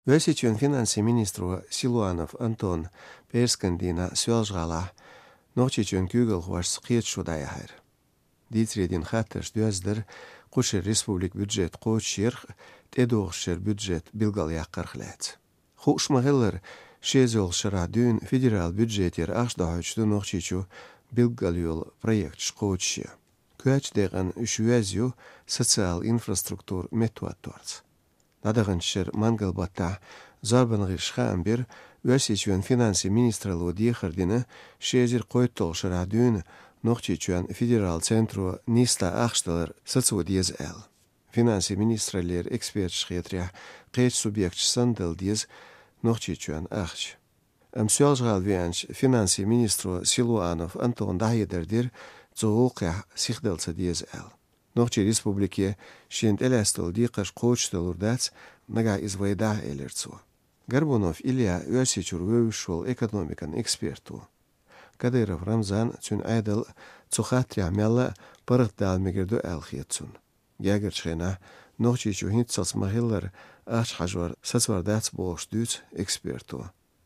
Väsitjön finanssiministru Siluanov Anton Perskandina Svelžgala nohtitjön kygelhuas qietshudajaher. Diitsriedin hatters düözder qusher respublik budget qoçir tedoğşer budget bilgalyaqarxlats. Xushmagiller şezol şaradün federal budjeter axdahoçdu nohtitju bilgalyol projekt qoçi. Köçdeğen şüvezju sotsial infrastruktur metuatorts. Nadağınşer mangalbata zarbanğir şambir Väsitjön finansi ministralu diexardine şezir qoytol şaradün nohtitjön federal centru nista axtalar sotsiodiez el. Finansi ministraler ekspert schietrja qeç subjekt sandel diez nohtitjön axç. Svelžgal vienç finansi ministru Siluanov Anton Dahjederdir zoğulqja sixdelsa diez el. Nohti respublike šient elestol diqaš qoçdolurdats naga izvaidah elertsu. Garbunov Ilya Väsitjur vövüşol ekonomikan ekspertu. Kadyrov Ramzan tün aydal tsuxatrya mella parıqdal megirdu elxiyetsun. Gagirçxena nohtiçu hintsos mahillar axhajvar satsvardats boğuşdüz ekspertu.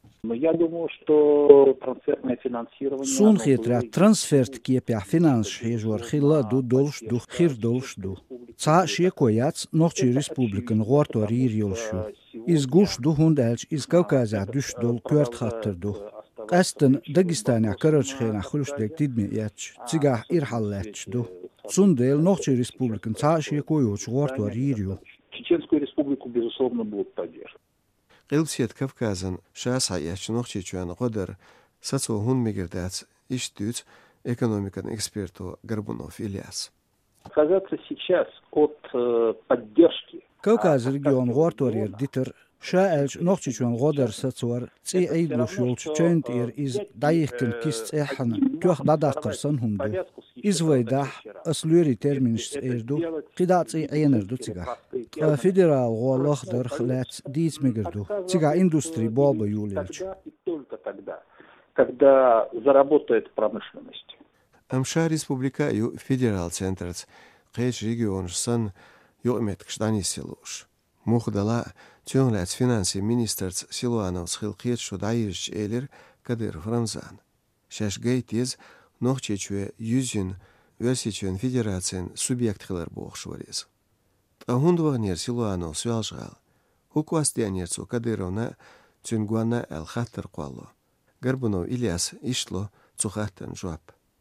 Я думаю, что трансферное финансирование... Sun хитра трансферт кепя финанс хежвар хилла ду долшду хир долшду. Ца шекояц нохчи республикан гортор ирьолшу. Из гушду хундалч из Кавказа düşdol kört hatırdu. Qastin Dagestania kararçxena xuluşdek tidmiyaç цигах ирхаллачду. Сундел нохчи республикан ца шекоyoç gортор iryo. Чеченскую республику, безусловно, будут поддерживать. Qilbsiet Kavkazan şasayach nohtitjön qodar satso hun megirdats iştüts ekonomikan ekspertu Garbunov Ilyas. Отказаться сейчас от поддержки. Кавказ регион горторир дитер шаэлч нохчичон годер сацвар ци эйдлуш ёлччент из дайхтен кист эхна тох дадаққырсан хунду. Извайдах аслюри терминш эрду қидац эйнерду цига. Федерал голохдер хлац диц мегерду. Цига индустрии боба юлелч. Только тогда, когда заработает промышленность. Amşa Respublika yu federal centrats qeç region san yo'met qshdanisilush. Muxdala tönglats finansi ministerts Siluanov xilqiet şudayirch elir Kadyrov Ramzan. Şaşgaytiz nohçeçve yüzün Väsitjön federatsen subjektlar boğşvariz. Ahundvagner Siluanov Svelžgal. Hukvastianercu Kadyrovna tünguana el khatar qallo. Garbunov Ilyas işlo tsuxatan joab.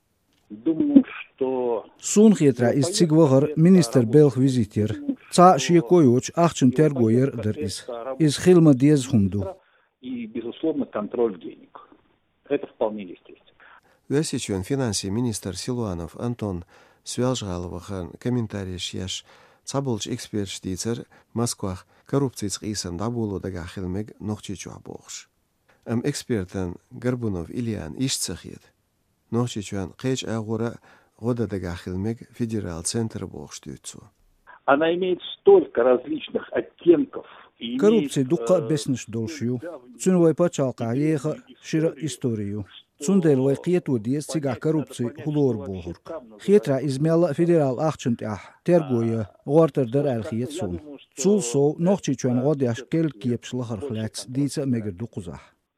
Думаю, что... Sun хитра из цигвагар министр белх визитер. Ца шекоyoç ахчын тергоер дер из хилма диез хунду. И, безусловно, контроль денег. Это вполне естественно. Väsitjön finansi minister Siluanov Anton Svelžgalovxan комментарийш яш цаболч эксперт штицер Москвах коррупцийц исан дабулу дага хилмег nohtitju boğş. Экспертен Garbunov Ilyan iştsахет. Nohtitjön qeç agora года дага хилмег федерал центр boğştütsu. Она имеет столько различных оттенков. Коррупция дукка бесниш долшю. Цунвай пачалка еха шира историю. Цундел вай қиету диес цига коррупция хулор бохурк. Хитра измела федерал ахчынтах тергоя гортер алхиет сун. Цул со нохчичон годяш кел киепшлахар хлац дица мегерду кузах.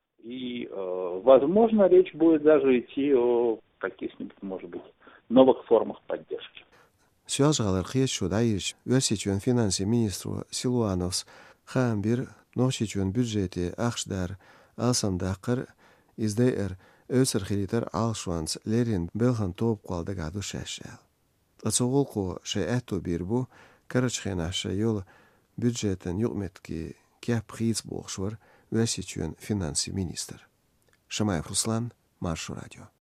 И, возможно, речь будет даже идти о каких-нибудь, может быть, новых формах поддержки. Svelžgalar qeç şudayirch Väsitjön finansi ministru Siluanovs xambir nohtitjön budjeti axşdar alsamdaqır izdayer öser xilitar alşvans lerin belhan top qalda gadu şaşal. Atsoğulqu şe'atu birbu karachxena şayol budjeten yuqmetki kap xiz boğşvar Väsitjön finansi minister. Şamayev Ruslan, Marşu Radio.